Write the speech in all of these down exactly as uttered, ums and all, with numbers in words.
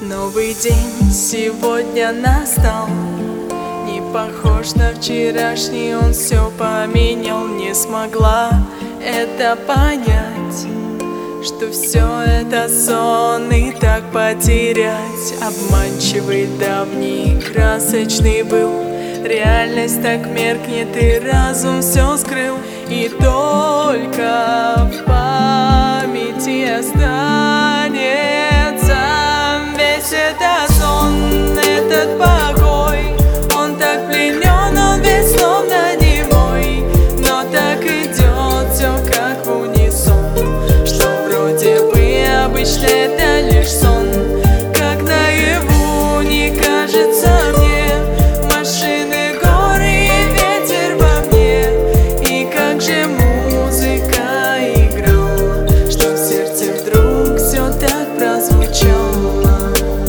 Новый день сегодня настал, не похож на вчерашний, он все поменял. Не смогла это понять, что все это сон и так потерять. Обманчивый давний красочный был, реальность так меркнет и разум все скрыл. И только в памяти останется весь этот сон, этот покой. Он так пленен, он весь словно немой, но так идет все как в унисон, что вроде бы обычно это лишь сон. Как наяву не кажется мне, машины, горы и ветер во мне. И как же музыка играла, что в сердце вдруг все так прозвучало.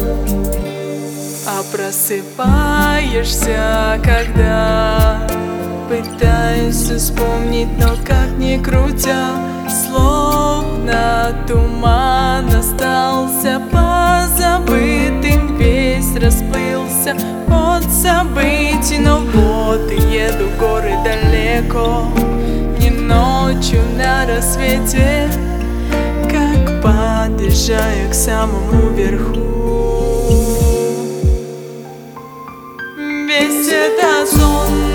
А просыпаешься, когда пытаюсь вспомнить, но как ни крутя, словно туман остался позабытым, весь расплылся от событий. Но вот и еду в горы далеко, не ночью на рассвете, как подъезжаю к самому верху. Весь этот сон